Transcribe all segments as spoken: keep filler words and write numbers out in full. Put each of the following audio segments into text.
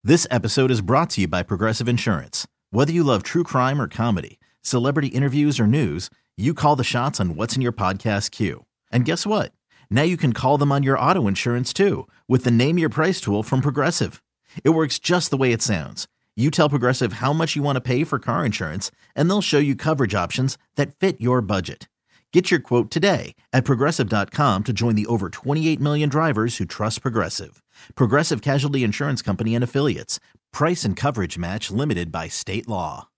This episode is brought to you by Progressive Insurance. Whether you love true crime or comedy, celebrity interviews or news, you call the shots on what's in your podcast queue. And guess what? Now you can call them on your auto insurance too with the Name Your Price tool from Progressive. It works just the way it sounds. You tell Progressive how much you want to pay for car insurance, and they'll show you coverage options that fit your budget. Get your quote today at Progressive dot com to join the over twenty-eight million drivers who trust Progressive. Progressive Casualty Insurance Company and Affiliates. Price and coverage match limited by state law.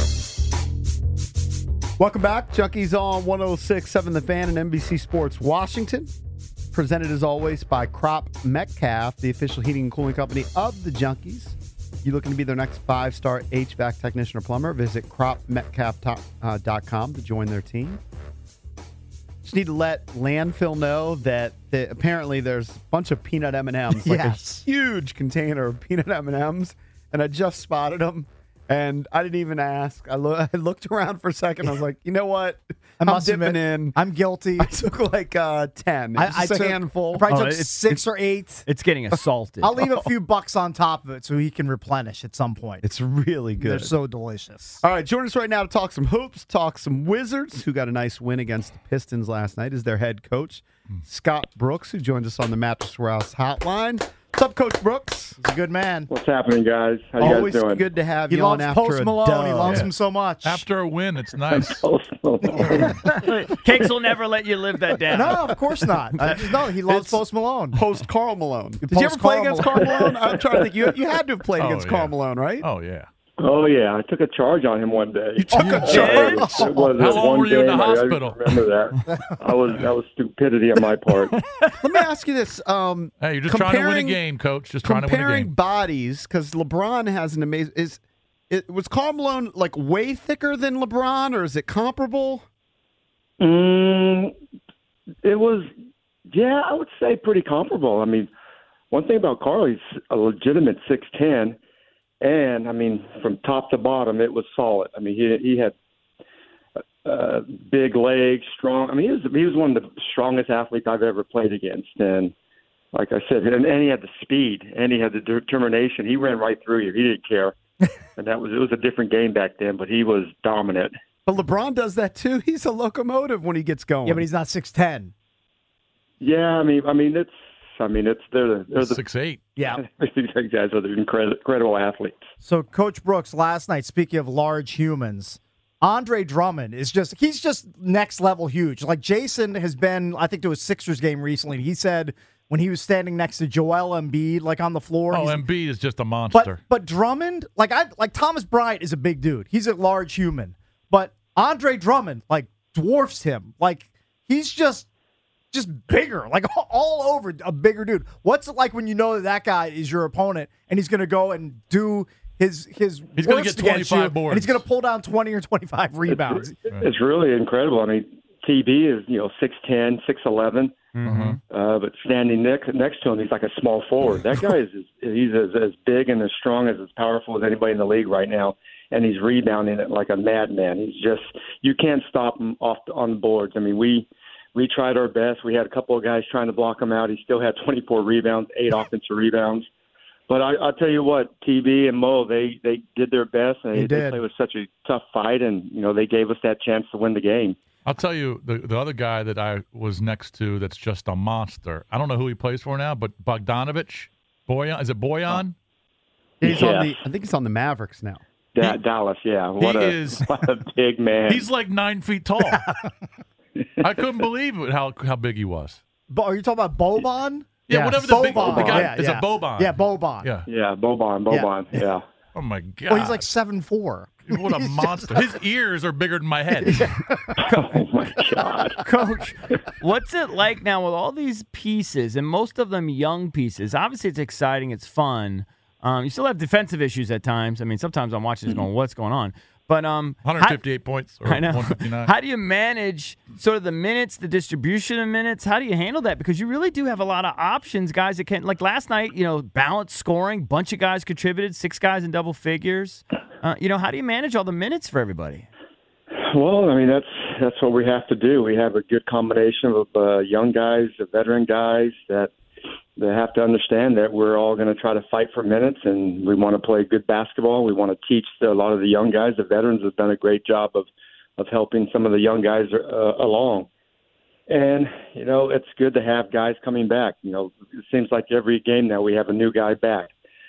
Welcome back. Junkies on one oh six point seven The Fan and N B C Sports Washington. Presented as always by Crop Metcalf, the official heating and cooling company of the Junkies. You looking to be their next five-star H V A C technician or plumber? Visit crop metcalf dot com to join their team. Just need to let landfill know that the, apparently there's a bunch of peanut M and M's, like Yes. a huge container of peanut M and M's, and I just spotted them, and I didn't even ask. I, lo- I looked around for a second. I was like, you know what? I I'm must dipping admit, in. I'm guilty. I took like uh, ten. I, Just I a took, handful. I probably Oh, took it's- six or eight. It's getting assaulted. I'll leave a few bucks on top of it so he can replenish at some point. It's really good. They're so delicious. All right, join us right now to talk some hoops, talk some Wizards, who got a nice win against the Pistons last night, is their head coach, Scott Brooks, who joins us on the Mattress Warehouse hotline. What's up, Coach Brooks? He's a good man. What's happening, guys? How you Always guys doing? good to have He you on loves after Post a Malone. dub. He loves Yeah. him so much. After a win, it's nice. Cakes will never let you live that down. No, of course not. I just know he loves It's- Post Malone. Post Carl Malone. Did Post you ever play Karl against Carl Malone. Malone? I'm trying to think. You, you had to have played Oh, against yeah. Carl Malone, right? Oh, yeah. Oh yeah, I took a charge on him one day. You took a It charge? was- it was How at long one were you in the game, I- hospital? I remember that. I was that was stupidity on my part. Let me ask you this. Um, Hey, you're just trying to win a comparing- game, Coach. Just trying to win a comparing game. bodies, because LeBron has an amazing. Is it was Karl Malone like way thicker than LeBron, or is it comparable? Mm, it was, yeah, I would say pretty comparable. I mean, one thing about Carl, he's a legitimate six ten, and I mean, from top to bottom, it was solid. I mean, he he had uh, big legs, strong. I mean, he was he was one of the strongest athletes I've ever played against, and like I said, and, and he had the speed, and he had the determination. He ran right through you. He didn't care, and that was it was a different game back then. But he was dominant. But LeBron does that too. He's a locomotive when he gets going. Yeah, but he's not six ten. Yeah, I mean, I mean, it's, I mean, it's they're the they're the Six eight. Yeah. these guys are the incredible, incredible athletes. So, Coach Brooks, last night, speaking of large humans, Andre Drummond is just, he's just next level huge. Like Jason has been, I think, to a Sixers game recently. He said when he was standing next to Joel Embiid, like on the floor. Oh, he's- Embiid is just a But monster. but Drummond, like I like Thomas Bryant is a big dude. He's a large human. But Andre Drummond like dwarfs him. Like he's just just bigger, like all over a bigger dude. What's it like when you know that that guy is your opponent and he's going to go and do his his He's gonna worst get against you, twenty-five boards. and he's going to pull down twenty or twenty-five rebounds. It's, it's really incredible. I mean, T B is you know six ten, six eleven, Mhm. uh, but standing next next to him, he's like a small forward. That guy is he's as, as big and as strong as as powerful as anybody in the league right now, and he's rebounding it like a madman. He's just you can't stop him off the, on the boards. I mean, we. We tried our best. We had a couple of guys trying to block him out. He still had twenty-four rebounds, eight offensive rebounds. But I, I'll tell you what, T B and Mo, they, they did their best. And They they, did. they played with such a tough fight, and you know they gave us that chance to win the game. I'll tell you, the, the other guy that I was next to that's just a monster. I don't know who he plays for now, but Bogdanovich. Boyan. Is it Boyan? He's Yeah. on the. I think he's on the Mavericks now. Da- He- Dallas, yeah. What he a is- what a big man. He's like nine feet tall. I couldn't believe it, how how big he was. But are you talking about Boban? Yeah, Yes. whatever the big Boban. the guy Yeah, is yeah. a Boban. Yeah, Boban. Yeah. yeah, Boban, Boban, yeah. Oh my god. Well, he's like seven four. what a monster. His ears are bigger than my head. Oh my God. Coach, what's it like now with all these pieces, and most of them young pieces? Obviously, it's exciting. It's fun. Um, you still have defensive issues at times. I mean, sometimes I'm watching this going, what's going on? But um, one hundred fifty-eight points or I know. one fifty-nine. How do you manage sort of the minutes, the distribution of minutes? How do you handle that? Because you really do have a lot of options, guys that can. Like last night, you know, balanced scoring, bunch of guys contributed, six guys in double figures. Uh, you know, how do you manage all the minutes for everybody? Well, I mean that's that's what we have to do. We have a good combination of uh, young guys, the veteran guys that they have to understand that we're all going to try to fight for minutes, and we want to play good basketball. We want to teach the, a lot of the young guys. The veterans have done a great job of of helping some of the young guys uh, along. And, you know, it's good to have guys coming back. You know, it seems like every game now we have a new guy back.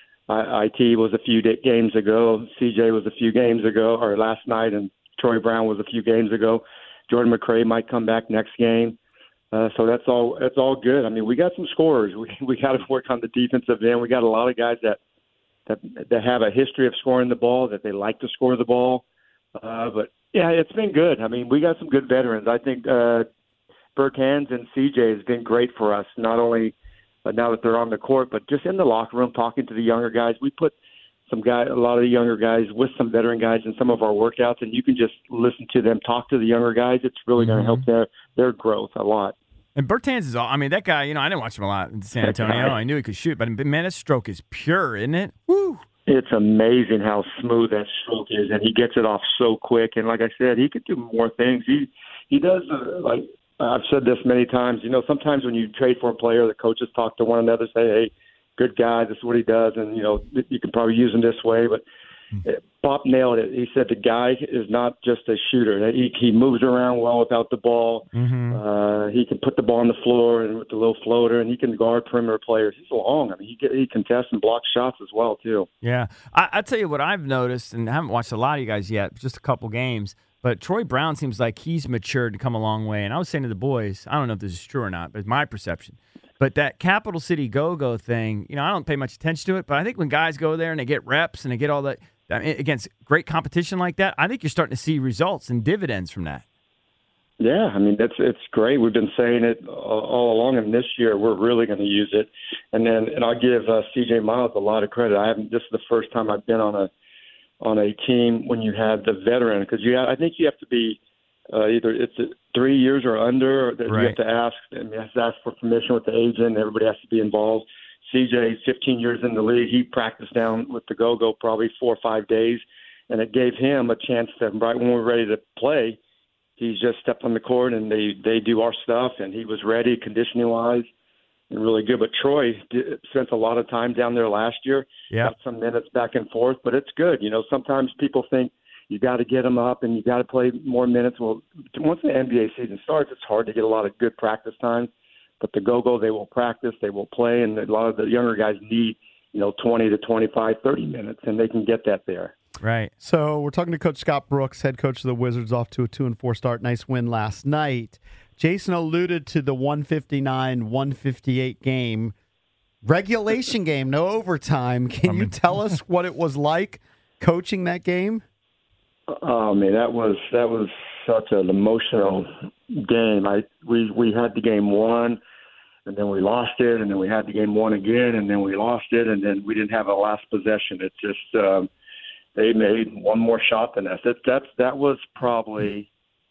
I, IT was a few day, games ago. C J was a few games ago, or last night, and Troy Brown was a few games ago. Jordan McRae might come back next game. Uh, so that's all. That's all good. I mean, we got some scorers. We we got to work on the defensive end. We got a lot of guys that that that have a history of scoring the ball, that they like to score the ball. Uh, but yeah, it's been good. I mean, we got some good veterans. I think uh, Bertans and C J has been great for us. Not only uh, now that they're on the court, but just in the locker room, talking to the younger guys. We put some guy, a lot of the younger guys with some veteran guys in some of our workouts, and you can just listen to them talk to the younger guys. It's really going to help their their growth a lot. And Bertans is all, I mean, that guy, you know, I didn't watch him a lot in San Antonio. I knew he could shoot, but man, his stroke is pure, isn't it? Woo! It's amazing how smooth that stroke is, and he gets it off so quick. And like I said, he could do more things. He he does, uh, like I've said this many times, you know, sometimes when you trade for a player, the coaches talk to one another, say, hey, good guy, this is what he does, and, you know, you can probably use him this way. But Bob nailed it. He said the guy is not just a shooter. He, he moves around well without the ball. Mm-hmm. Uh, he can put the ball on the floor and with the little floater, and he can guard perimeter players. He's long. I mean, he, he contests and blocks shots as well, too. Yeah. I, I tell you what I've noticed, and I haven't watched a lot of you guys yet, just a couple games, but Troy Brown seems like he's matured and come a long way. And I was saying to the boys, I don't know if this is true or not, but it's my perception. But that Capital City Go-Go thing, you know, I don't pay much attention to it, but I think when guys go there and they get reps and they get all that, I mean, against great competition like that, I think you're starting to see results and dividends from that. Yeah, I mean, that's it's great. We've been saying it all along, and this year we're really going to use it. And then, and I'll give uh, C J Miles a lot of credit. I haven't. This is the first time I've been on a on a team when you have the veteran, because you have, I think you have to be uh, either it's three years or under. Or that right. You have to ask. And you have to ask for permission with the agent. Everybody has to be involved. C J, fifteen years in the league, he practiced down with the Go-Go probably four or five days, and it gave him a chance to, right when we're ready to play, he just stepped on the court and they, they do our stuff, and he was ready conditioning-wise and really good. But Troy did, spent a lot of time down there last year, yeah. got some minutes back and forth, but it's good. You know, sometimes people think you got to get him up and you got to play more minutes. Well, once the N B A season starts, it's hard to get a lot of good practice time. But the Go-Go, they will practice, they will play, and a lot of the younger guys need, you know, twenty to twenty-five, thirty minutes, and they can get that there. Right. So we're talking to Coach Scott Brooks, head coach of the Wizards, off to a two and four start. Nice win last night. Jason alluded to the one fifty-nine one fifty-eight game, regulation game, no overtime. Can I mean, you tell us what it was like coaching that game? Oh man, that was that was such an emotional game. I we we had the game won, and then we lost it, and then we had the game won again, and then we lost it, and then we didn't have a last possession. It just um, they made one more shot than us. That that's that was probably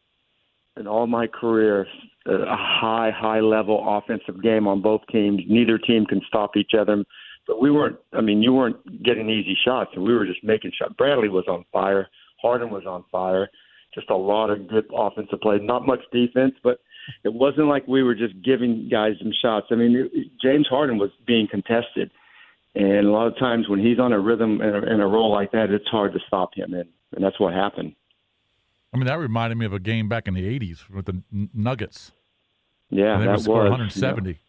in all my career a high high level offensive game on both teams. Neither team can stop each other, but we weren't. I mean, you weren't getting easy shots, and we were just making shots. Bradley was on fire. Harden was on fire. Just a lot of good offensive play. Not much defense, but it wasn't like we were just giving guys some shots. I mean, James Harden was being contested, and a lot of times when he's on a rhythm and a, and a roll like that, it's hard to stop him, and, and that's what happened. I mean, that reminded me of a game back in the eighties with the Nuggets. Yeah, and they that would score was, one seventy. You know,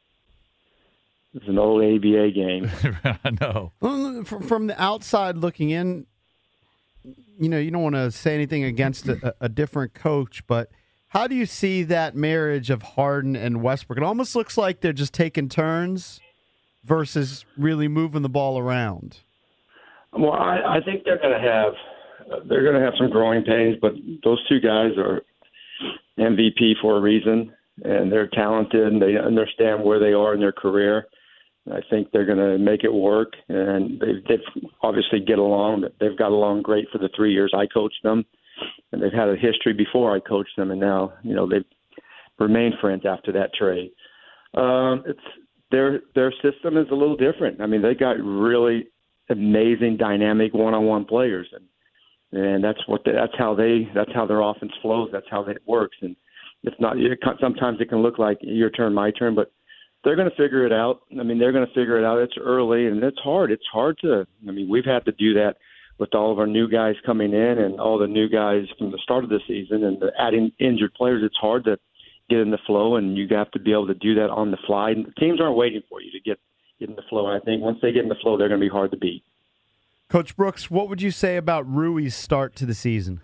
it was an old A B A game. I know. Well, from the outside looking in, you know, you don't want to say anything against a, a different coach, but how do you see that marriage of Harden and Westbrook? It almost looks like they're just taking turns versus really moving the ball around. Well, I, I think they're going to have they're going to have some growing pains, but those two guys are M V P for a reason, and they're talented, and they understand where they are in their career. I think they're going to make it work, and they they've obviously get along. They've got along great for the three years I coached them, and they've had a history before I coached them, and now you know they've remained friends after that trade. Um, it's their their system is a little different. I mean, they got really amazing, dynamic one-on-one players, and and that's what they, that's how they that's how their offense flows. That's how it works, and it's not. It, sometimes it can look like your turn, my turn, but they're going to figure it out. I mean, they're going to figure it out. It's early, and it's hard. It's hard to – I mean, we've had to do that with all of our new guys coming in and all the new guys from the start of the season and the adding injured players. It's hard to get in the flow, and you have to be able to do that on the fly. And teams aren't waiting for you to get, get in the flow. And I think once they get in the flow, they're going to be hard to beat. Coach Brooks, what would you say about Rui's start to the season?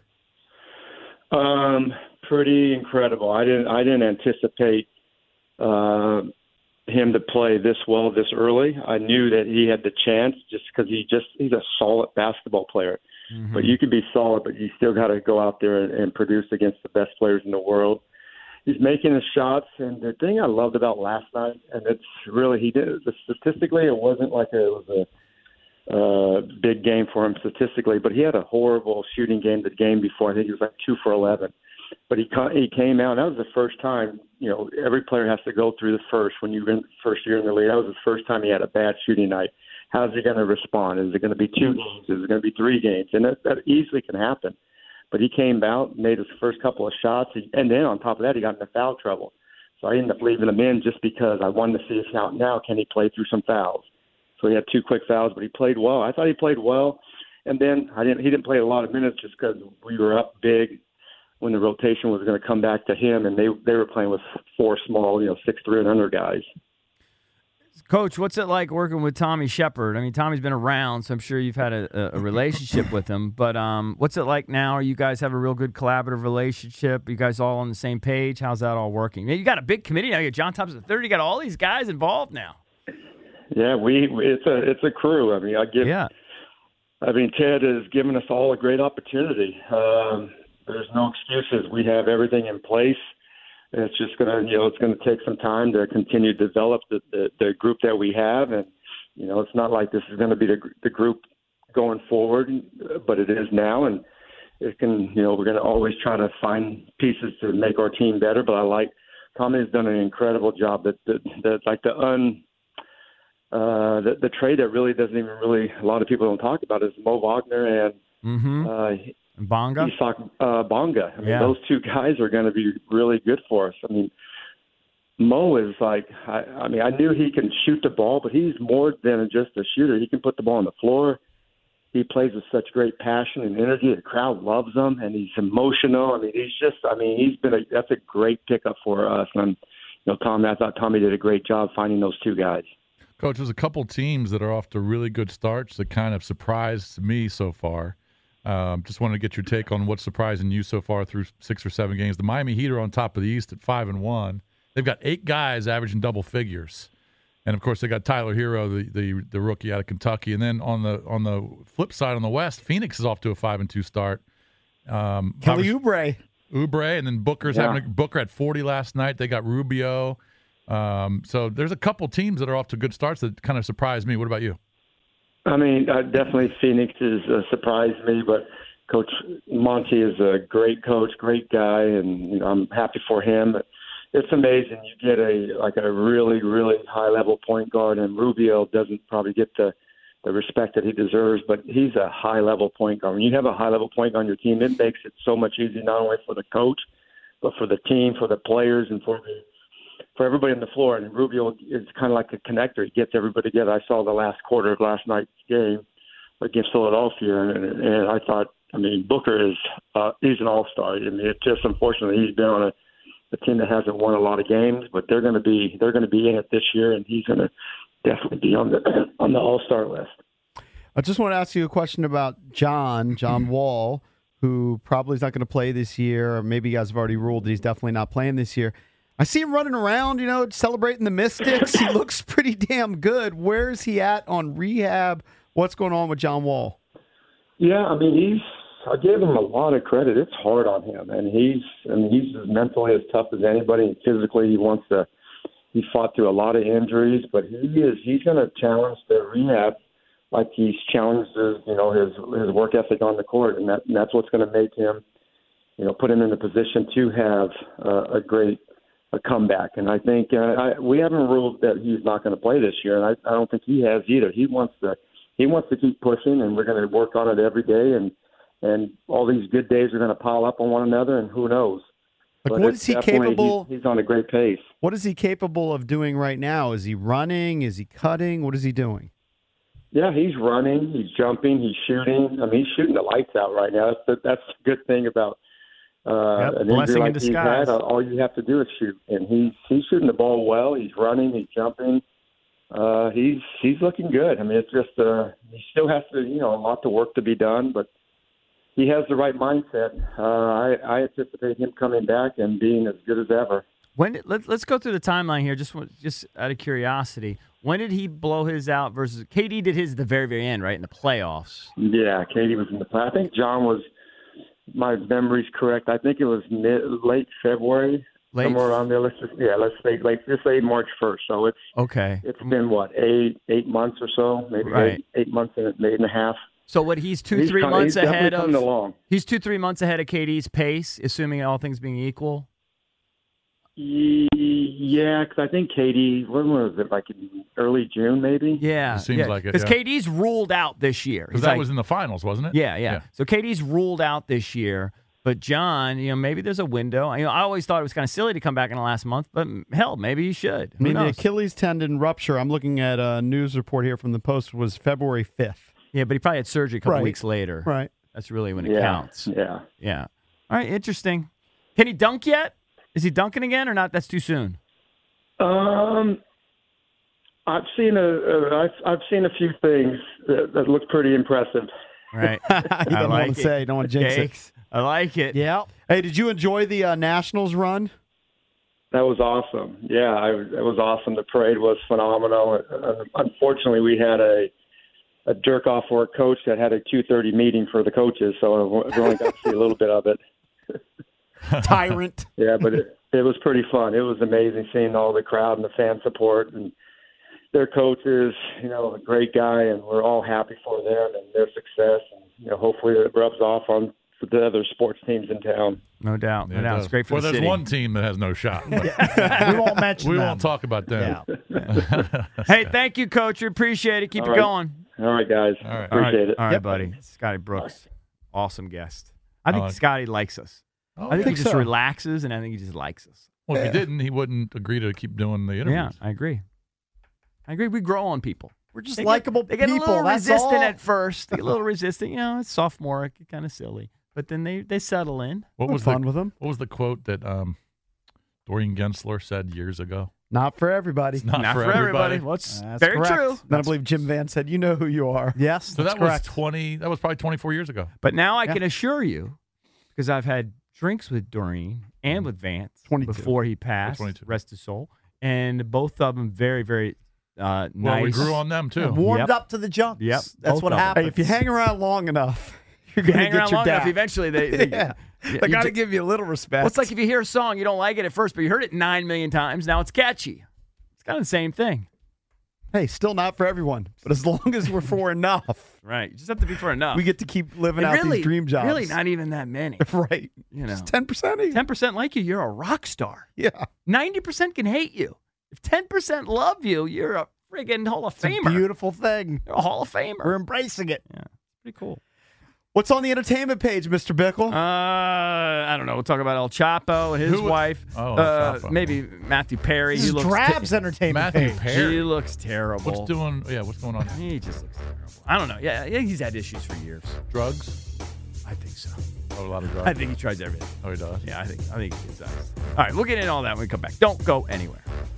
Um, pretty incredible. I didn't I didn't anticipate uh, him to play this well this early. I knew that he had the chance just because he just he's a solid basketball player. Mm-hmm. But you can be solid, but you still got to go out there and, and produce against the best players in the world. He's making his shots, and the thing I loved about last night, and it's really he did statistically, it wasn't like a, it was a uh, big game for him statistically, but he had a horrible shooting game the game before. I think he was like two for eleven. But he he came out. That was the first time. You know, every player has to go through the first when you're in the first year in the league. That was the first time he had a bad shooting night. How's he going to respond? Is it going to be two games? Is it going to be three games? And that, that easily can happen. But he came out, made his first couple of shots, and then on top of that, he got into foul trouble. So I ended up leaving him in just because I wanted to see if now, now can he play through some fouls. So he had two quick fouls, but he played well. I thought he played well. And then I didn't. he didn't play a lot of minutes just because we were up big when the rotation was going to come back to him, and they they were playing with four small, you know, six three and under guys. Coach, what's it like working with Tommy Shepard? I mean, Tommy's been around, so I'm sure you've had a, a relationship with him. But um, what's it like now? Are you guys have a real good collaborative relationship? Are you guys all on the same page? How's that all working? You got a big committee now. You got John Thompson the third. You got all these guys involved now. Yeah, we it's a it's a crew. I mean, I give. Yeah. I mean, Ted has given us all a great opportunity. Um, there's no excuses. We have everything in place. It's just gonna, you know, it's gonna take some time to continue to develop the, the, the group that we have, and you know, it's not like this is going to be the, the group going forward, but it is now, and it can, you know, we're going to always try to find pieces to make our team better. But I like Tommy has done an incredible job. That that, that like the un uh, the, the trade that really doesn't even really a lot of people don't talk about is Mo Wagner and. Mm-hmm. Uh, Bonga? Isak uh, Bonga. I mean, yeah. Those two guys are going to be really good for us. I mean, Mo is like, I, I mean, I knew he can shoot the ball, but he's more than just a shooter. He can put the ball on the floor. He plays with such great passion and energy. The crowd loves him, and he's emotional. I mean, he's just, I mean, he's been a, that's a great pickup for us. And, you know, Tommy, I thought Tommy did a great job finding those two guys. Coach, there's a couple teams that are off to really good starts that kind of surprised me so far. Um, just wanted to get your take on what's surprising you so far through six or seven games. The Miami Heat are on top of the East at five and one. They've got eight guys averaging double figures, and of course they got Tyler Hero, the, the the rookie out of Kentucky. And then on the on the flip side, on the West, Phoenix is off to a five and two start. Um, Kelly Oubre, Oubre, and then Booker's yeah. having a, Booker at forty last night. They got Rubio. Um, so there's a couple teams that are off to good starts that kind of surprised me. What about you? I mean, uh, definitely Phoenix has uh, surprised me, but Coach Monty is a great coach, great guy, and you know, I'm happy for him. But it's amazing you get a like a really, really high level point guard, and Rubio doesn't probably get the the respect that he deserves, but he's a high level point guard. When you have a high level point guard on your team, it makes it so much easier not only for the coach, but for the team, for the players, and for the for everybody on the floor. And Rubio is kind of like a connector. He gets everybody together. I saw the last quarter of last night's game against Philadelphia, and, and I thought, I mean, Booker is uh, he's an all-star. I mean, it's just unfortunately he's been on a, a team that hasn't won a lot of games, but they're going to be they're going to be in it this year, and he's going to definitely be on the on the all-star list. I just want to ask you a question about John John Wall, who probably is not going to play this year, or maybe you guys have already ruled that he's definitely not playing this year. I see him running around, you know, celebrating the Mystics. He looks pretty damn good. Where is he at on rehab? What's going on with John Wall? Yeah, I mean, he's. I give him a lot of credit. It's hard on him, and he's. I mean, he's mentally as tough as anybody, and physically, he wants to. He fought through a lot of injuries, but he is. He's going to challenge the rehab like he's challenged his, you know, his his work ethic on the court, and that and that's what's going to make him, you know, put him in the position to have uh, a great. a comeback. And I think uh, I, we haven't ruled that he's not going to play this year, and I, I don't think he has either. He wants to he wants to keep pushing, and we're going to work on it every day, and and all these good days are going to pile up on one another, and who knows? Like, But what it's is he definitely- capable? He's, he's on a great pace. What is he capable of doing right now? Is he running? Is he cutting? What is he doing? Yeah, he's running, he's jumping, he's shooting. I mean, he's shooting the lights out right now. That's the, that's the good thing about uh, Yep, an blessing injury in like he's disguise. had. All you have to do is shoot, and he's he's shooting the ball well. He's running, he's jumping. Uh, he's he's looking good. I mean, it's just uh, he still has to, you know, a lot of work to be done, but he has the right mindset. Uh, I, I anticipate him coming back and being as good as ever. When did, let, let's go through the timeline here, just just out of curiosity. When did he blow his out versus K D? Did his at the very very end, right in the playoffs? Yeah, Katie was in the play. I think John was. My memory's correct. I think it was mid, late February, Late? somewhere around there. Let's just yeah, let's say like just say March first. So it's Okay. it's been what eight eight months or so, maybe Right. eight, eight months and eight and a half. So what? He's two He's three come- months he's definitely ahead of. coming along. He's two three months ahead of K D's pace, assuming all things being equal. Yeah, because I think Katie, when was it? Like in early June, maybe. Yeah, It seems yeah. like it, Because yeah. K D's ruled out this year. Because He's that like- was in the finals, wasn't it? Yeah, yeah, So K D's ruled out this year. But John, you know, maybe there's a window. You know, I always thought it was kind of silly to come back in the last month, but hell, maybe he should. I Who mean, the knows? Achilles tendon rupture, I'm looking at a news report here from the Post, was February fifth. Yeah, but he probably had surgery a couple Right. weeks later. Right. That's really when it Yeah, counts. yeah. Yeah. All right, interesting. Can he dunk yet? Is he dunking again or not? That's too soon. Um, I've seen a, a I've, I've seen a few things that, that look pretty impressive. Right. You I don't like want to it. say, don't want to jinx it. Cakes. I like it. Yeah. Hey, did you enjoy the uh, Nationals run? That was awesome. Yeah, I, it was awesome. The parade was phenomenal. Uh, unfortunately, we had a a jerk off for a coach that had a two thirty meeting for the coaches, so we only got to see a little bit of it. Tyrant. Yeah, but it, it was pretty fun. It was amazing seeing all the crowd and the fan support, and their coaches. You know, a great guy, and we're all happy for them and their success. And you know, hopefully it rubs off on the other sports teams in town. No doubt. No Yeah, it doubt. does. It's great for well, the there's city. one team that has no shot. but We won't mention we them. won't talk about them. Yeah. Hey, thank you, Coach. We appreciate it. Keep All it right. going. All right, guys. All right. All right. Appreciate it. All right, Yep. buddy. Scotty Brooks. Awesome guest. I think I like- Scotty likes us. Oh, I think yeah. he just so. relaxes, and I think he just likes us. Well, if he didn't, he wouldn't agree to keep doing the interviews. Yeah, I agree. I agree. We grow on people. We're just They likable get, They get people. a little That's resistant all. at first. They get a little resistant. You know, it's sophomoric, kind of silly. But then they, they settle in. What Had was fun the, with him. What was the quote that um, Dorian Gensler said years ago? Not for everybody. Not, Not for, for everybody. Well, it's That's very correct. true. Then I believe Jim Van said, "You know who you are." Yes, So that's that correct. was twenty. That was probably twenty-four years ago. But now I Yeah. can assure you, because I've had drinks with Doreen and with Vance twenty-two. before he passed, twenty-two. rest his soul, and both of them very, very uh, Well, nice. we grew on them too. Warmed Yep. up to the jumps. Yep. That's Both what of 'em. happens. Hey, if you hang around long enough, you're If you going to hang get around your long enough, dap. eventually they, they Yeah. Yeah, They you got to ju- give you a little respect. Well, it's like if you hear a song, you don't like it at first, but you heard it nine million times. Now it's catchy. It's kind of the same thing. hey, still not for everyone, but as long as we're for enough, Right. You just have to be for enough. we get to keep living And out really, these dream jobs. Really, not even that many. right. You know, Just ten percent. ten percent like you, you're a rock star. Yeah. ninety percent can hate you. If ten percent love you, you're a friggin' Hall of It's a Famer. beautiful thing. You're a Hall of Famer. We're embracing it. Pretty cool. What's on the entertainment page, Mister Bickle? Uh, I don't know. We'll talk about El Chapo and his Who- wife. Oh, El uh, Chapo. maybe Matthew Perry. This He is looks Drab's te- entertainment Matthew page. Perry. He looks terrible. What's doing? Yeah, what's going on? He just looks terrible. I don't know. Yeah, yeah, he's had issues for years. Drugs? I think so. Oh, a lot of drugs. I think he tries everything. Oh, he does. Yeah, I think I think he does. All right, we'll get into all that when we come back. Don't go anywhere.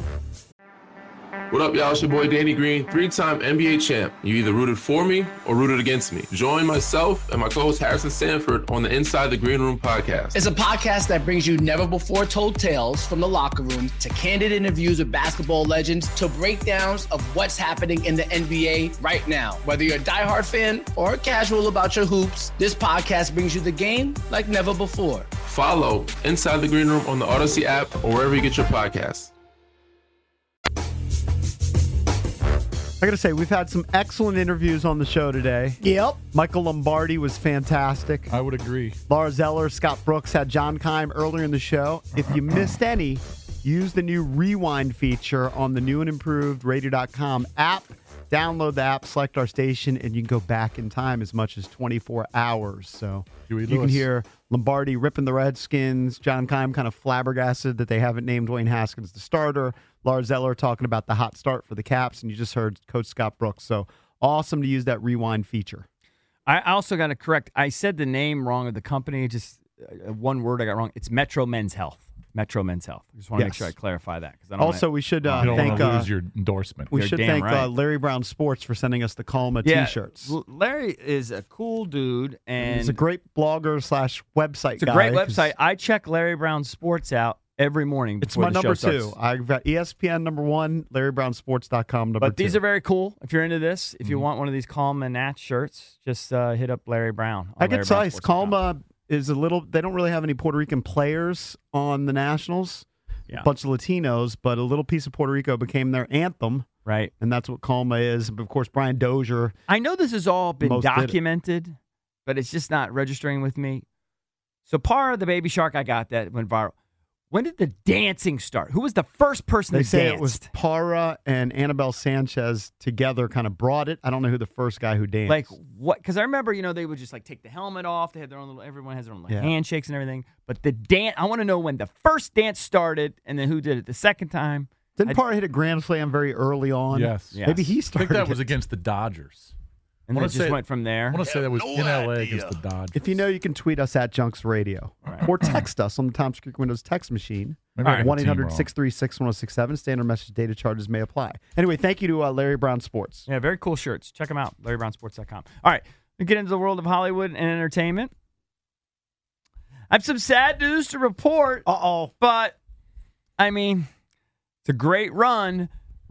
What up, y'all? It's your boy Danny Green, three-time N B A champ. You either rooted for me or rooted against me. Join myself and my co-host Harrison Sanford on the Inside the Green Room podcast. It's a podcast that brings you never-before-told tales from the locker room to candid interviews with basketball legends to breakdowns of what's happening in the N B A right now. Whether you're a diehard fan or casual about your hoops, this podcast brings you the game like never before. Follow Inside the Green Room on the Odyssey app or wherever you get your podcasts. I got to say, we've had some excellent interviews on the show today. Yep. Michael Lombardi was fantastic. I would agree. Laura Zeller, Scott Brooks had John Keim earlier in the show. If you missed any, use the new rewind feature on the new and improved radio dot com app. download the app, select our station, and you can go back in time as much as twenty-four hours. So Huey you can Lewis. hear Lombardi ripping the Redskins, John Keim kind of flabbergasted that they haven't named Dwayne Haskins the starter, Lars Eller talking about the hot start for the Caps, and you just heard Coach Scott Brooks. So awesome to use that rewind feature. I also got to correct. I said the name wrong of the company. Just uh, one word I got wrong. It's Metro Men's Health. Metro Men's Health. I just want to Yes. make sure I clarify that. I don't Also, wanna, we should uh, You don't thank want to uh, lose your endorsement. we You're should damn thank right. uh, Larry Brown Sports for sending us the Calma yeah, T-shirts. L- Larry is a cool dude, and He's a great blogger slash website it's a guy. great 'cause website. I check Larry Brown Sports out every morning. It's before my the number show two. starts. I've got E S P N number one, Larry Brown Sports dot com number But two. these are very cool. If you're into this, if you Mhm. want one of these Calma Nats shirts, just uh, hit up Larry Brown. on I get Larry Brown size. Sports dot com. Calma is a little. They don't really have any Puerto Rican players on the Nationals. Yeah. A bunch of Latinos, but a little piece of Puerto Rico became their anthem, Right. and that's what Calma is. Of course, Brian Dozier. I know this has all been Most did it. documented, but it's just not registering with me. So Para, the baby shark, I got that went viral. When did the dancing start? Who was the first person They that say danced? it was Para and Annabelle Sanchez together, kind of brought it. I don't know who the first guy who danced. Like what? Because I remember, you know, they would just like take the helmet off. They had their own little. Everyone has their own like, Yeah. handshakes and everything. But the dance, I want to know when the first dance started, and then who did it the second time. Didn't I- Para hit a grand slam very early on? Yes. Yes. Maybe he I started. think that was it. against the Dodgers. And then wanna it just say- went from there. I want to say that was in L A against the Dodgers. If you know, you can tweet us at Junks Radio Right. or text us on the Times Creek Windows text machine. Maybe I got the one eight team hundred wrong. six three six one zero six seven. Standard message data charges may apply. Anyway, thank you to uh, Larry Brown Sports. Yeah, very cool shirts. Check them out, Larry Brown Sports dot com. All right, we get into the world of Hollywood and entertainment. I have some sad news to report. Uh-oh. But, I mean, it's a great run.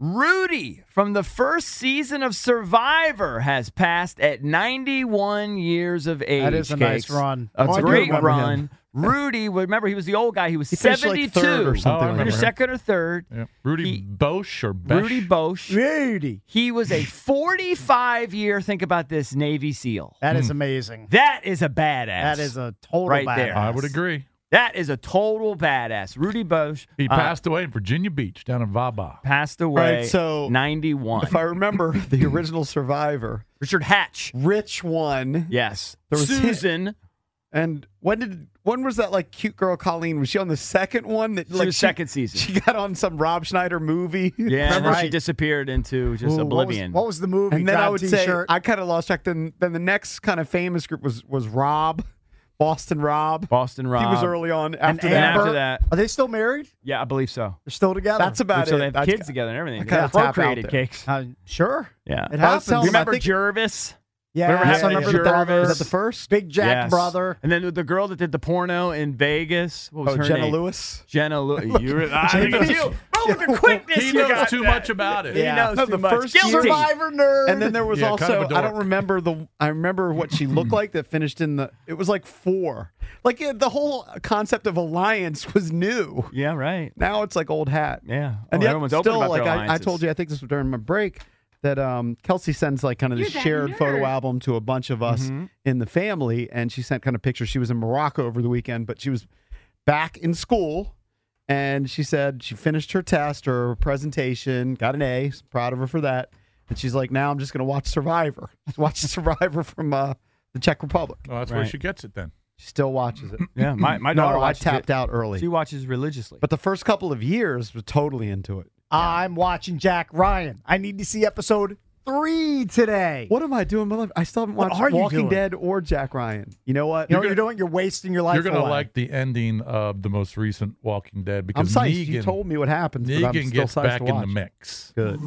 Rudy from the first season of Survivor has passed at ninety-one years of age. That is a nice Cakes. run. A Oh, I do great remember run. him. Rudy, remember, he was the old guy. He was He finished, like, seventy-two. third or something Oh, I like remember Finished him. second or third. Yeah. Rudy He- Bosch or Besh? Rudy Bosch. Rudy. He was a forty-five year, think about this, Navy SEAL. That is amazing. That is a badass. That is a total Right badass. there. I would agree. That is a total badass. Rudy Bosch He uh, passed away in Virginia Beach down in Vaba. passed away Right, so ninety-one. If I remember the original Survivor, Richard Hatch. Rich won. Yes. There was Susan. And when did when was that like cute girl Colleen? Was she on the second one? That She like was second season. She got on some Rob Schneider movie. Yeah, and then she Right. disappeared into just Ooh, oblivion. What was, what was the movie? And then I John would T-shirt? say I kind of lost track. Then then the next kind of famous group was was Rob, Boston Rob. Boston Rob. He was early on. After and that, after Amber? that- Are they still married? Yeah, I believe so. They're still together. that's about so it. they have That's- kids together and everything. I kinda They tap out procreated there. Cakes. Uh, sure. Yeah. It I was happens. telling Remember I think- Jervis? Yeah, Whatever yes, happened I to remember Jervis? that. Was that the first? Big Jack Yes. brother. And then the girl that did the porno in Vegas. What was Oh, her Jenna name? Lewis. Jenna Lewis. You were, I think it's you. Oh, with the quickness He you knows got too that. much about it. He Yeah. knows No, too the much. first Guilty. year- Survivor nerd. And then there was Yeah, also kind of a I dork. don't remember the I remember what she looked like that finished in the it was like four. Like yeah, the whole concept of alliance was new. Yeah, right. Now it's like old hat. Yeah. And Oh, yet everyone's open still about like their I, I alliances. told you I think this was during my break that um, Kelsey sends like kind of this shared photo album to a bunch of us Mhm. in the family, and she sent kind of pictures. She was in Morocco over the weekend, but she was back in school, and she said she finished her test or presentation, got an A. Proud of her for that. And she's like, now I'm just going to watch Survivor. Watch Survivor from uh, the Czech Republic. Oh, that's where Right. she gets it then. She still watches it. Yeah, my, my no, daughter I watches tapped it. out early. She watches religiously. But the first couple of years was totally into it. I'm watching Jack Ryan. I need to see episode three today. What am I doing? in my life? I still haven't What watched are you Walking doing? Dead or Jack Ryan. You know what? You know what You're you're doing? You're wasting your life You're going to away. like the ending of the most recent Walking Dead I'm because psyched. Negan, You told me what happens, but I'm Negan still gets psyched back to in watch the it. mix. Good.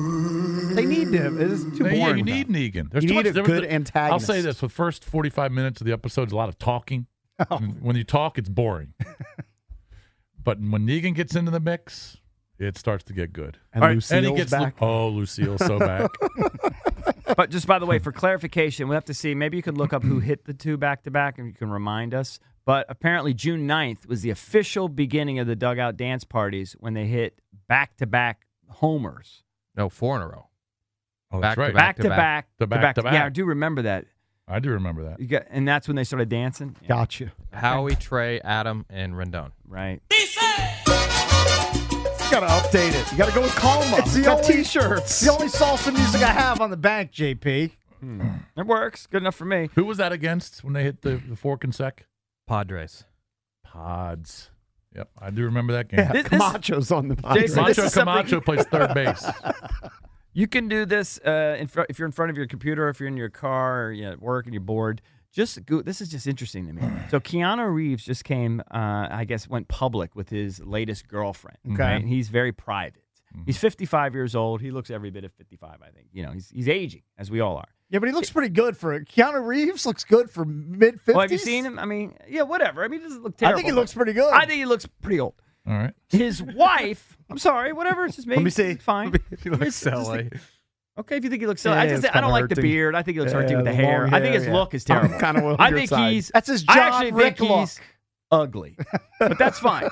They need him. It is too Yeah, boring. yeah, you without need him. Negan. There's You too need much, a there good was- antagonist. I'll say this: the first forty-five minutes of the episode is a lot of talking. Oh. And when you talk, it's boring. But when Negan gets into the mix, it starts to get good. And All right, Lucille's and he gets Lu- back. oh, Lucille's so back. But just by the way, for clarification, we have to see. Maybe you can look up who hit the two back to back, and you can remind us. But apparently, June ninth was the official beginning of the dugout dance parties when they hit back to back homers. No, four in a row. Oh, Back that's to right. Back to to back. back The back to back. Yeah, I do remember that. I do remember that. You got, and that's when they started dancing. Yeah, Gotcha. Howie, Trey, Adam, and Rendon. right. gotta update it. You gotta go with Calma. It's the Got only T-shirts. It's the only salsa music I have on the bank, J P. It works. Good enough for me. Who was that against when they hit the, the fork and sec? Padres. Pods. Yep, I do remember that game. Yeah, This- this- Camacho's on the podcast. Jason, this Camacho is something- Camacho plays third base. You can do this uh, in fr- if you're in front of your computer, if you're in your car, or you're at work and you're bored. Just go, this is just interesting to me. So Keanu Reeves just came, uh, I guess, went public with his latest girlfriend. Okay. right? And he's very private. He's fifty-five years old. He looks every bit of fifty-five, I think. You know, he's he's aging, as we all are. Yeah, but he looks pretty good for it. Keanu Reeves looks good for mid fifties. Well, have you seen him? I mean, yeah, whatever. I mean, he doesn't look I terrible. think he looks pretty good. I think he looks pretty old. All right. His wife, I'm sorry, whatever. It's just me. Let me see. It's fine. He looks It's just- silly. Okay, if you think he looks silly. Yeah, I just it's I don't kinda like the hurting. beard. I think he looks Yeah, hurting with the the hair. long I think hair, his yeah. look is I'm terrible. kinda on I your think side. he's That's his I John actually Rick think look. he's ugly. But that's fine.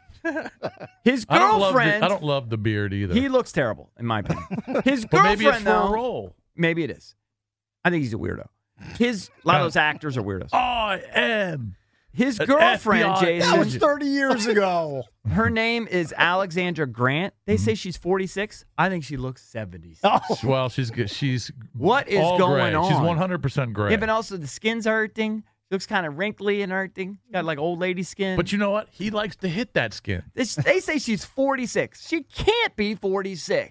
His I don't, love girlfriend, the, I don't love the beard either. he looks terrible, in my opinion. His but maybe it's girlfriend, for though, a role. maybe it is. I think he's a weirdo. His a lot of those actors are weirdos. I am. His an girlfriend, F B I Jason, That was thirty years ago. her name is Alexandra Grant. They say she's forty-six. I think she looks seventy. Oh, Well, she's good. She's What is all going gray. on? She's one hundred percent gray. Yeah, but also the skin's hurting. She looks kind of wrinkly and hurting. Got like old lady skin. But you know what? He likes to hit that skin. This, they say she's forty-six. She can't be forty-six.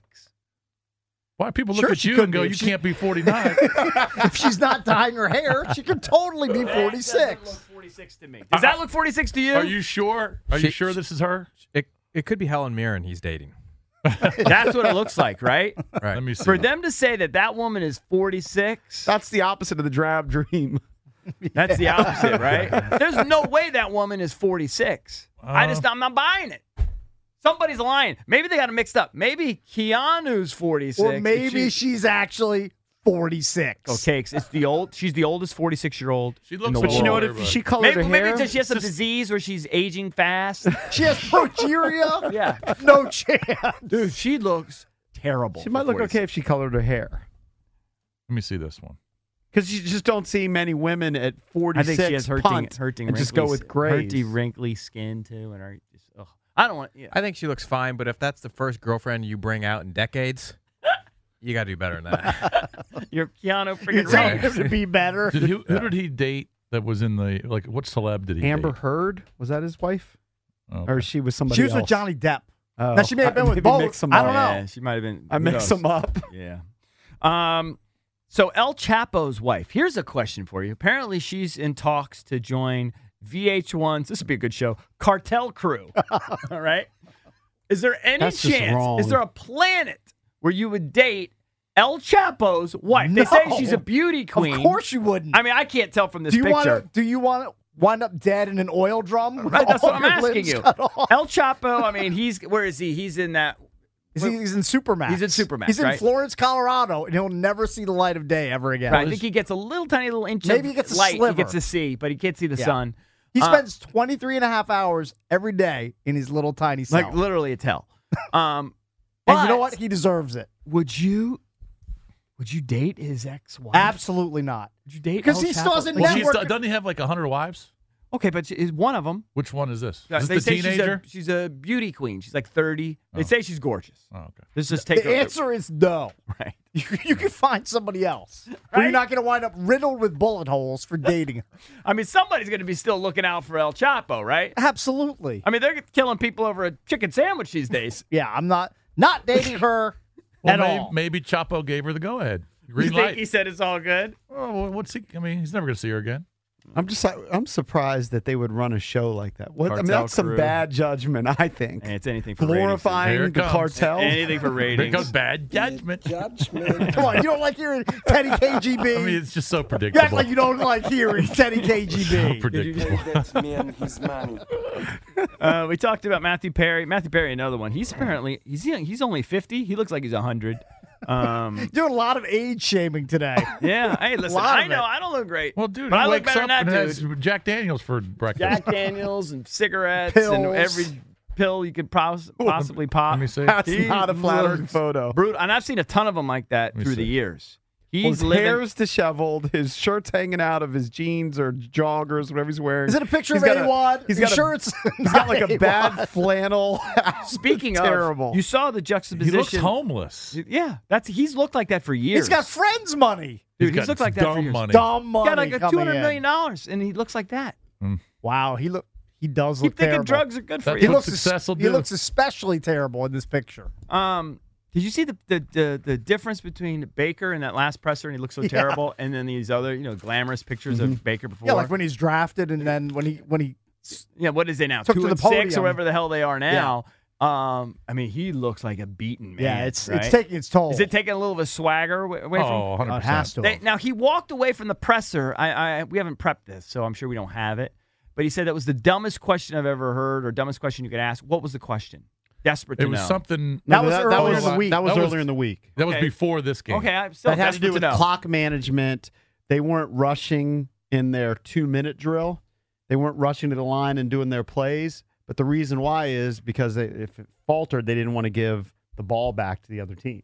Why people look Sure at she you could and go, be. you She- can't be forty-nine? if she's not dyeing her hair, she could totally be forty-six. forty-six to me. Does that look forty-six to you? Are you sure? Are She- you sure this is her? It it could be Helen Mirren he's dating. That's what it looks like, right? Right. Let me see. For them to say that that woman is forty-six, That's the opposite of the drab dream. that's the opposite, right? There's no way that woman is forty-six. I just, I'm not buying it. Somebody's lying. Maybe they got it mixed up. Maybe Keanu's forty-six. Or and maybe she's- she's actually forty-six. Okay, it's the old. She's the oldest forty-six-year-old. She in looks the But you know what? world. If she colored Maybe, her maybe hair, it's just she has some disease where she's aging fast. She has progeria? Yeah, No chance. dude, she looks terrible. she for might look forty-six. okay if she colored her hair. Let me see this one. Because you just don't see many women at I forty-six think she has hurting, punt hurting, and just go wrinkly- with grays. hurty, wrinkly skin too, and her. Just, ugh. I don't want. Yeah. I think she looks fine, but if that's the first girlfriend you bring out in decades, you got to do better than that. You're Keanu You're freaking telling Reeves. him to be better. Did he, who did he date that was in the, like, what celeb did he Amber date? Heard, was that his wife? Oh, Or she was somebody She was else? with Johnny Depp. Oh. Now, she may have been I- with maybe both. mix them I up. don't know. Yeah, she might have been. I who mixed knows? them up. Yeah. Um. So El Chapo's wife. Here's a question for you. Apparently, she's in talks to join V H one's. This would be a good show. Cartel Crew. All right. Is there any That's just chance? wrong. Is there a planet where you would date El Chapo's wife? They say No. she's a beauty queen. Of course you wouldn't. I mean, I can't tell from this do you picture. want to? Do you want to wind up dead in an oil drum? with Right, that's all what I'm your asking limbs you. cut off? El Chapo. I mean, he's where is he? He's in that. Is he- He's in Supermax. He's in Supermax, He's in right? Florence, Colorado, and he'll never see the light of day ever again. Right, I think he gets a little tiny little inch Maybe of he gets a light. He sliver. gets to see, but he can't see the Yeah. sun. He Uh, spends twenty-three and a half hours every day in his little tiny cell. like literally it's hell. Um, and you know but what? He deserves it. Would you? Would you date his ex-wife? Absolutely not. Would you date? Because El he Chapo? still hasn't Well, he's, network- doesn't he have like a hundred wives? Okay, but is one of them. Which one is this? Uh, Is they this the say teenager? she's a, she's a beauty queen. She's like thirty. They Oh. say she's gorgeous. Oh, okay. Let's just take The her. answer is no. Right. You, you can find somebody else. But Right? you're not going to wind up riddled with bullet holes for dating her. I mean, somebody's going to be still looking out for El Chapo, right? Absolutely. I mean, they're killing people over a chicken sandwich these days. Yeah, I'm not not dating her Well, at maybe, all. maybe Chapo gave her the go ahead. You Green think light. he said it's all good? Oh, well, what's he? I mean, he's never going to see her again. I'm just I'm surprised that they would run a show like that. What, I mean, Cartel that's some Crew. bad judgment, I think. And it's anything for Glorifying Here the it comes. cartel. ratings. Anything for Here ratings. goes bad judgment. Come on, you don't like hearing Teddy K G B. I mean, it's just so you predictable. act like you don't like hearing Teddy K G so B. predictable. That's me and his money. Uh, we talked about Matthew Perry. Matthew Perry, another one. He's apparently he's he's only fifty. He looks like he's one hundred. Um, Doing a lot of age shaming today. yeah. Hey, listen. lot I of know it. I don't look great. Well, dude, but he I look wakes better up than and that has dude. Jack Daniels for breakfast. Jack Daniels and cigarettes Pills. and every pill you could pos- possibly pop. Let me see. That's He not a flattering looks photo. Brutal. And I've seen a ton of them like that me through see. the years. He's his living. hair's disheveled. His shirt's hanging out of his jeans or joggers, whatever he's wearing. Is it a picture He's of got a- A-Wad? He's His got a- shirts. He's got like a A-Wad. bad flannel. Speaking terrible. of, you saw the He juxtaposition. looks homeless. Yeah, that's he's looked like that for years. He's got friends money. Dude, He's he's, got looked like that for dumb years. money. Dumb money. He got like a coming two hundred in. million dollars, and he looks like that. Wow, he look. He does Keep look thinking terrible. drugs are good for That's He you. what looks. success will He do. looks especially terrible in this picture. Um, did you see the, the the the difference between Baker and that last presser, and he looks so Yeah. terrible, and then these other you know glamorous pictures of Baker before? Yeah, like when he's drafted, and then when he when he. yeah, what is it now? Took Two to and the six, podium. or whatever the hell they are now. Um, I mean, he looks like a beaten man. Yeah, it's right? it's taking its toll. Is it taking a little of a swagger away away from? Oh, one hundred Oh, it has percent. to. They, now he walked away from the presser. I, I we haven't prepped this, so I'm sure we don't have it. But he said that was the dumbest question I've ever heard, or dumbest question you could ask. What was the question? Desperate to It was know. something. That No, was that, earlier was, in the week. That was That was- earlier in the week. That was Okay. before this game. Okay, I'm still That had to desperate do with know. clock management. They weren't rushing in their two-minute drill. They weren't rushing to the line and doing their plays. But the reason why is because they, if it faltered, they didn't want to give the ball back to the other team.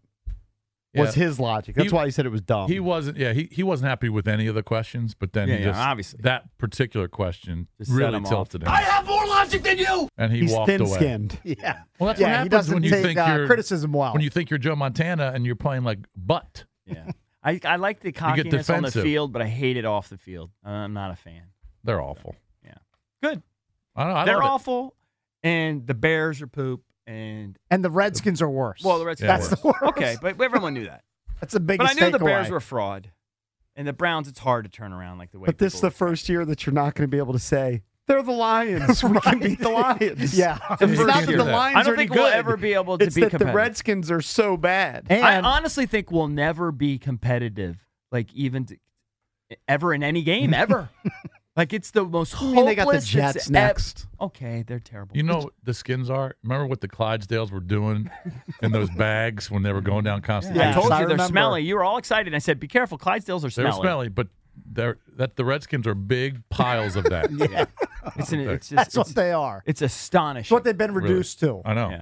Was Yeah. his logic. That's He- why he said it was dumb. He wasn't. Yeah, he, he wasn't happy with any of the questions, but then Yeah, he yeah, just obviously. that particular question Just set really him off. tilted him, I have more logic than you. and he He's walked away. thin-skinned. Yeah. Well, that's yeah, what he happens doesn't when you take think uh, you're criticism well. when you think you're Joe Montana and you're playing like butt. Yeah, I I like the get cockiness on the defensive. field, but I hate it off the field. Uh, I'm not a fan. They're awful. Yeah, good. I don't know. I They're love it. awful, and the Bears are poop, and and the Redskins are worse. well, the Redskins. Yeah, that's are the worse. worst. Okay, but everyone knew that. That's the But biggest I knew the takeaway. Bears were a fraud, and the Browns. It's hard to turn around like the way. But this is people- the first year that you're not going to be able to say, they're the Lions. We can beat the Lions. Yeah. It's You not can't that do the that. Lions I don't are think any we'll good. ever be able to it's be that the competitive. Redskins are so bad. And I honestly think we'll never be competitive, like even to, ever in any game ever. Like it's the most I hopeless. mean, they got the it's Jets ev- next. Okay, they're terrible. You know what the Skins are? Remember what the Clydesdales were doing in those bags when they were going down Constitution? I Yes, told I you they're remember. smelly. You were all excited. I said, "Be careful, Clydesdales are They're smelly." smelly, but they're that the Redskins are big piles of that. Yeah, it's, an, it's just That's it's, what they are. it's astonishing. It's what they've been Really. reduced to. I know. Yeah,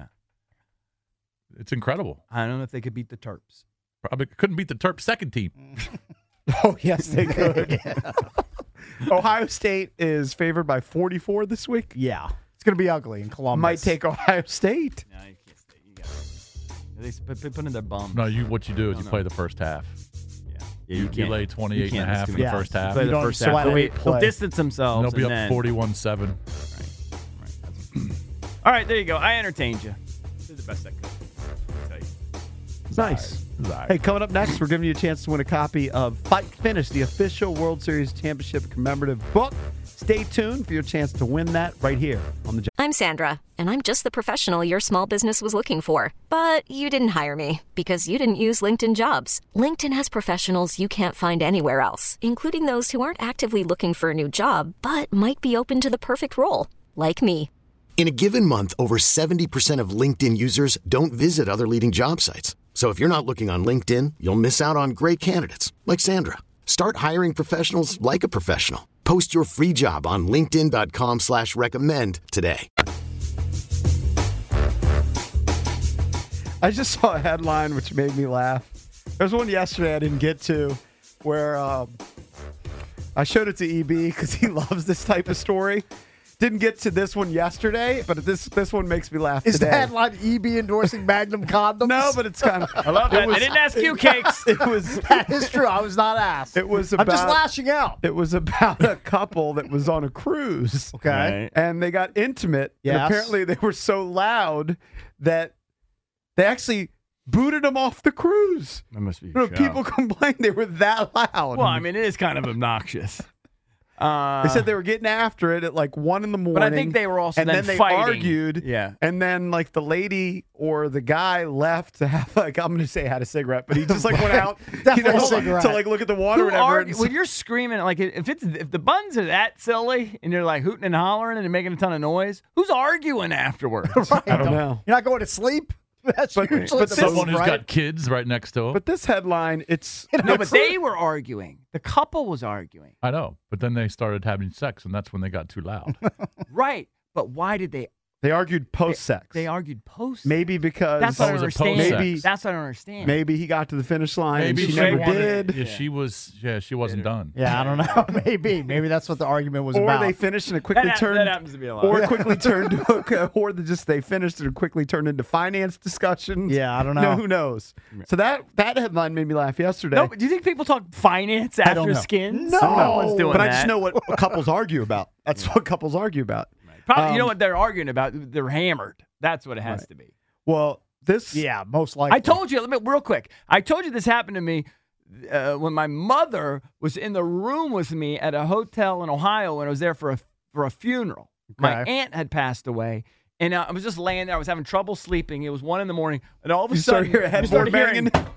It's incredible. I don't know if they could beat the Terps. Probably couldn't beat the Terps second team. Oh, yes, they could. Ohio State is favored by forty-four this week. Yeah. It's going to be ugly in Columbus. Might take Ohio State. No, you can't stay. You got They put, put in their bums. No, you what you do is No, you no. play the first half. Yeah, You, you you can't. lay twenty-eight you and a can't. half That's in too the Yeah. first half. Play You the don't first half. sweat They'll, it, be- they'll play. distance themselves. And they'll be and up then- forty-one seven. Right. Right. That's- All right, there you go. I entertained you. Did the best I could. I'll tell you. Nice. Hey, coming up next, we're giving you a chance to win a copy of Fight Finish, the official World Series Championship commemorative book. Stay tuned for your chance to win that right here on the. I'm Sandra, and I'm just the professional your small business was looking for. But you didn't hire me because you didn't use LinkedIn Jobs. LinkedIn has professionals you can't find anywhere else, including those who aren't actively looking for a new job, but might be open to the perfect role, like me. In a given month, over seventy percent of LinkedIn users don't visit other leading job sites. So if you're not looking on LinkedIn, you'll miss out on great candidates like Sandra. Start hiring professionals like a professional. Post your free job on linkedin.com slash recommend today. I just saw a headline which made me laugh. There's one yesterday I didn't get to where um, I showed it to E B because he loves this type of story. Didn't get to this one yesterday, but this this one makes me laugh Is today. the headline E B endorsing Magnum condoms? No, but it's kind of. I love that. I didn't ask you, Cakes. It was. That is true. I was not asked. It was I'm just about- lashing out. It was about a couple that was on a cruise. Okay. Right. And they got intimate. Yes. And apparently they were so loud that they actually booted them off the cruise. That must be. You know, people complained they were that loud. Well, I mean, it is kind of obnoxious. Uh, they said they were getting after it at like one in the morning. But I think they were also and then then they fighting. argued. Yeah. And then like the lady or the guy left to have like I'm gonna say had a cigarette, but he just like went out Definitely you know, a cigarette. to like look at the water. Who or whatever. argue, and when you're screaming like if it's if the buns are that silly and you're like hooting and hollering and making a ton of noise, who's arguing afterwards? I don't know. You're not going to sleep? That's But- usually but the this- move, Someone who's right? got kids right next to him. But this headline, it's No, but they were arguing. The couple was arguing. I know. But then they started having sex, and that's when they got too loud. Right. But why did they They argued post-sex. They argued post. Maybe because That's what I was a understand. post-sex. Maybe That's what I don't understand. maybe he got to the finish line Maybe and she, she never wanted- did. Yeah, she was. Yeah, she wasn't done. Yeah, I don't know. Maybe. Maybe that's what the argument was Or about. they finished and it quickly That, hap- turned that happens to be a lot. or quickly turned to or they just they finished and it quickly turned into finance discussions. Yeah, I don't No, know. who knows? So that that headline made me laugh yesterday. no, but do you think people talk finance I don't after know. skins? No. no one's doing but that. I just know what couples argue about. That's what couples argue about. Probably, you know Um, what they're arguing about? They're hammered. That's what it has Right. to be. Well, this Yeah, most likely. I told you, let me, real quick. I told you this happened to me uh, when my mother was in the room with me at a hotel in Ohio when I was there for a for a funeral. My Okay. aunt had passed away, and uh, I was just laying there. I was having trouble sleeping. It was one in the morning, and all of a you sudden, start hearing you headboard started hearing- banging.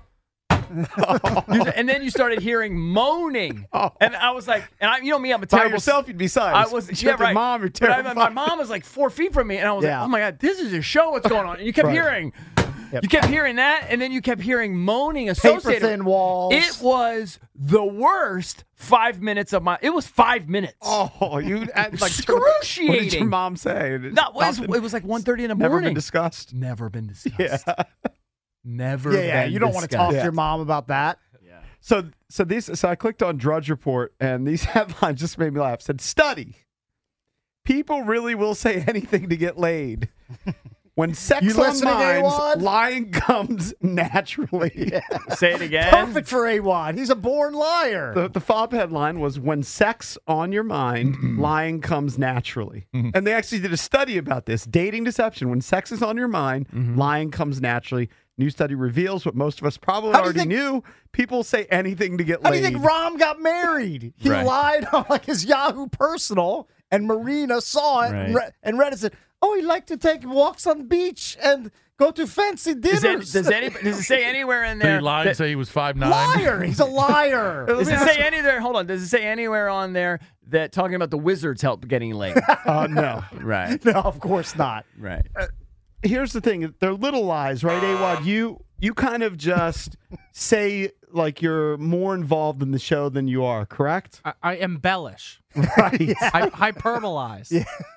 you- and then you started hearing moaning, Oh. and I was like, and I, you know me, I'm a By terrible. yourself, you'd be silent. I was, Except yeah, your right. mom, you're But I- terrified. my mom was like four feet from me, and I was Yeah. like, "Oh my god, this is a show. What's going on?" And you kept Right. hearing, Yep. you kept hearing that, and then you kept hearing moaning Paper associated. thin walls. It was the worst five minutes of my. It was five minutes. Oh, you like What did Excruciating. your mom say? No, it was, Nothing? it was like one thirty in the Never morning. been discussed. Never been discussed. Yeah. Never. Yeah, yeah. been You don't want to discussed. talk Yeah. to your mom about that. So so these so I clicked on Drudge Report and these headlines just made me laugh. It said study. People really will say anything to get laid. When sex You on listening, minds, A-Wad? lying comes naturally. Say it again. Perfect for A-Wad. He's a born liar. The, the fob headline was when sex on your mind, lying comes naturally. And they actually did a study about this. Dating deception. When sex is on your mind, lying comes naturally. New study reveals what most of us probably How do you already think- knew. People say anything to get How laid. do you think Rom got married? He Right. lied on like his Yahoo personal, and Marina saw it and, Right. re- and read it. Said, "Oh, he liked to take walks on the beach and go to fancy Does, dinners." it, does, any, does it say anywhere in Did there? he lie that- and say he was five nine? liar. He's a liar. Does it say anywhere? Hold on. Does it say anywhere on there that talking about the Wizards help getting laid? Uh, no. right. No, of course not. Right. Here's the thing. They're little lies, right, A-Wad? You, you kind of just say like you're more involved in the show than you are, correct? I, I embellish. Right. I hyperbolize.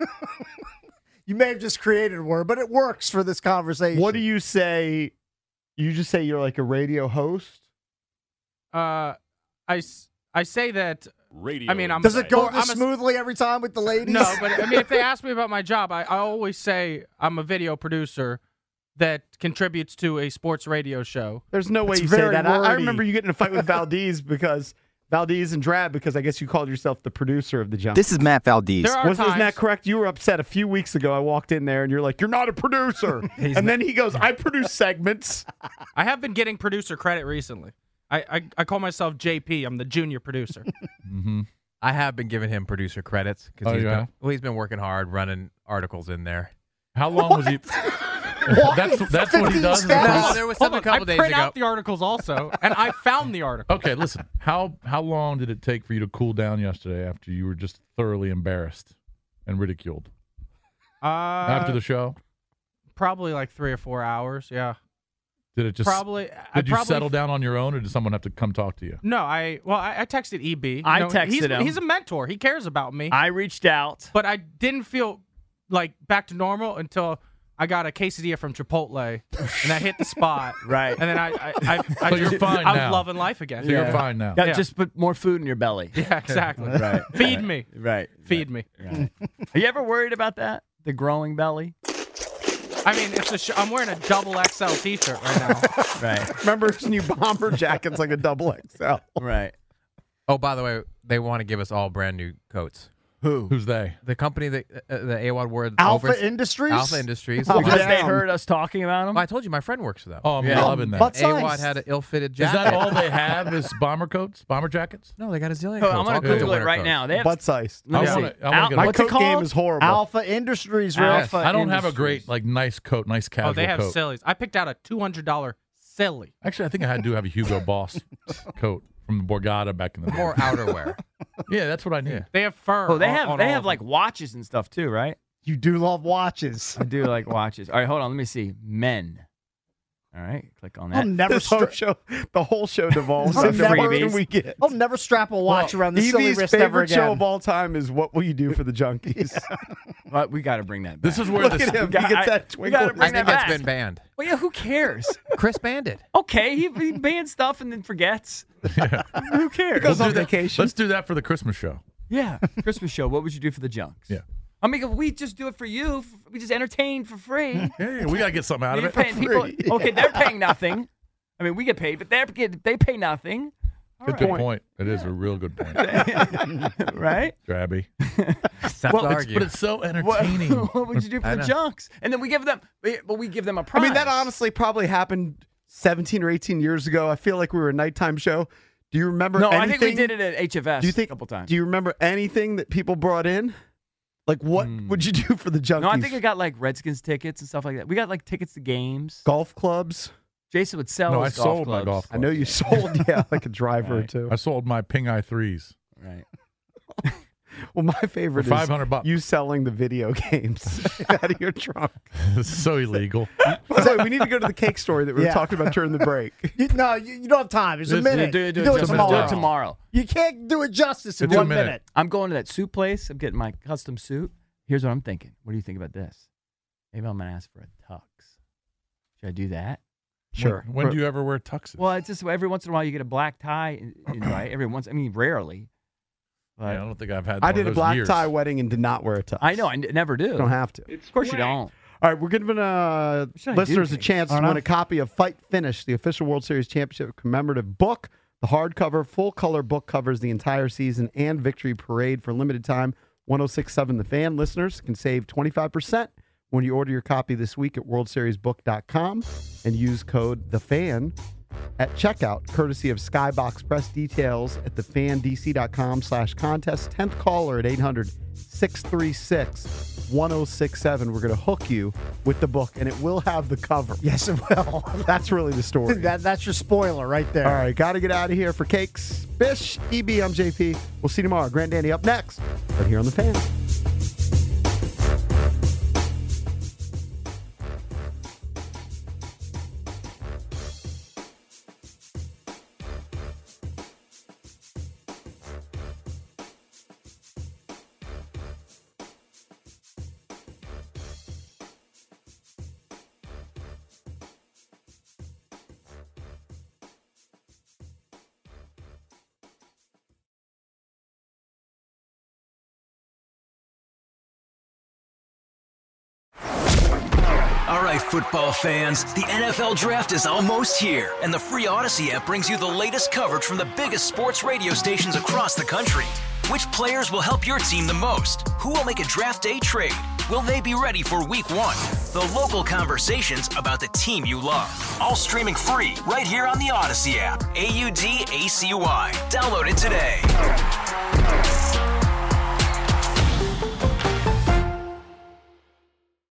You may have just created a word, but it works for this conversation. What do you say? You just say you're like a radio host? Uh, I, s- I say that. Radio. I mean, I'm. Does it go or I'm this a- smoothly every time with the ladies? No, but I mean, if they ask me about my job, I, I always say I'm a video producer that contributes to a sports radio show. There's no way It's you say very that. I, I wordy. remember you getting in a fight with Valdez because Valdez and Drab because I guess you called yourself the producer of the jump. This is Matt Valdez. There are Wasn't, isn't that times- correct? You were upset a few weeks ago. I walked in there and you're like, "You're not a producer." and then he goes, "I produce segments." I have been getting producer credit recently. I, I, I call myself J P. I'm the junior producer. Mm-hmm. I have been giving him producer credits because Oh, he's, yeah? been, well, he's been working hard running articles in there. How long was he? that's that's what he does. as a No, producer? No, there was Hold something a on, couple I days print ago. out the articles also, and I found the article. Okay, listen. How how long did it take for you to cool down yesterday after you were just thoroughly embarrassed and ridiculed Uh, after the show? Probably like three or four hours. Yeah. Did it just Probably. I Did you probably, settle down on your own, or did someone have to come talk to you? No, I well, I, I texted E B. You I know, texted he's, him. He's a mentor. He cares about me. I reached out. but I didn't feel like back to normal until I got a quesadilla from Chipotle, and I hit the spot. Right. And then I, I, I, I So just, you're fine I was now. loving life again. So you're fine now. Got Yeah. just put more food in your belly. Yeah, exactly. Right. Feed me. Right. Feed me. Right. Are you ever worried about that? The growing belly? I mean, it's a. Sh- I'm wearing a double X L T-shirt right now. Right. Remember his new bomber jacket's like a double X L. Right. Oh, by the way, they want to give us all brand new coats. Who? Who's they? The company that uh, the A W A D word Alpha overs- Industries? Alpha Industries. Oh, Because yeah. they heard us talking about them? Well, I told you my friend works for them. Oh, I'm Yeah. loving that. But- A W A D size? had an ill-fitted Is jacket. that all they have? Is bomber coats, bomber jackets? No, they got a zillion Oh, coats. I'm going all to kinds of Google it winter right coats. now. They have, Butt size. let me I see. wanna- I wanna Al- get My what's it coat game called? is horrible. Alpha Industries, real Alpha I don't have a Industries. great, like, nice coat, nice casual Oh, they have coat. sillies. I picked out a two hundred dollar silly. Actually, I think I do have a Hugo Boss coat from Borgata back in the day. More outerwear. Yeah, that's what I need. They have fur. Oh, they on- have on they all have of like them. watches and stuff too, right? You do love watches. I do like watches. All right, hold on. Let me see. Men. All right, click on I'll that. never This whole stra- show, the whole show devolves I'll into never- what can we get? I'll never strap a watch around the silly Evie's wrist ever favorite show again. of all time is What Will You Do for the Junkies? But we got to bring that back. This is where Look this, at him. got- he gets I- that we twinkle. gotta in bring I his think that that's back. been banned. Well, yeah, who cares? Chris banned it. Okay, he, he bans stuff and then forgets. Who cares? goes We'll on do that- vacation. Let's do that for the Christmas show. Yeah, Christmas show. What would you do for the junks? Yeah. I mean, we just do it for you. We just entertain for free. Hey, we got to get something out of You're it. paying people- okay, they're paying nothing. I mean, we get paid, but they're get- they pay nothing. All Good right. point. It is a real good point. Right? Drabby. It's tough Well, to it's- argue. but it's so What, entertaining. what would you do for I the know. junks? And then we give them, but we give them a I prize. mean, that honestly probably happened seventeen or eighteen years ago. I feel like we were a nighttime show. Do you remember No, anything? I think we did it at H F S Do you think, a couple times. Do you remember anything that people brought in? Like, what would you do for the Junkies? No, I think I got like Redskins tickets and stuff like that. We got like tickets to games. Golf clubs. Jason would sell No, I his golf sold clubs. my golf I know you sold, yeah, like a driver or Right. two. I sold my Ping Eye threes. Right. Well, my favorite For five hundred is bucks. you selling the video games out of your trunk. It's so illegal. So we need to go to the cake story that we were Yeah. talking about during the break. You, no, you, you don't have time. There's a This- minute. Do, do, you do it just tomorrow. do it tomorrow. You can't do it justice in It's a one minute. minute. I'm going to that suit place. I'm getting my custom suit. Here's what I'm thinking. What do you think about this? Maybe I'm going to ask for a tux. Should I do that? Sure. When, when do you ever wear tuxes? Well, it's just every once in a while you get a black tie, in- in- right? Every once, I mean, rarely. But Yeah, I don't think I've had I one did of a those black years. tie wedding and did not wear a tux. I know, I n- never do. You don't have to. Of course you don't. All right, we're giving uh, should I do, listeners a Case? chance I to don't win know. a copy of Fight Finish, the official World Series Championship commemorative book. The hardcover, full color book covers the entire season and victory parade for limited time. one oh six point seven The Fan listeners can save twenty-five percent when you order your copy this week at world series book dot com and use code THEFAN at checkout, courtesy of Skybox Press. Details at the fan d c dot com slash contest. tenth caller at eight hundred, six three six, one oh six seven. We're going to hook you with the book, and it will have the cover. Yes, it will. That's really the story. that, that's your spoiler right there. All right, got to get out of here for Cakes. Bish, E B, I'm J P. We'll see you tomorrow. Grant Danny up next, right here on The Fan. All right, football fans, the N F L Draft is almost here, and the free Odyssey app brings you the latest coverage from the biggest sports radio stations across the country. Which players will help your team the most? Who will make a draft day trade? Will they be ready for week one? The local conversations about the team you love. All streaming free right here on the Odyssey app. A U D A C Y. Download it today.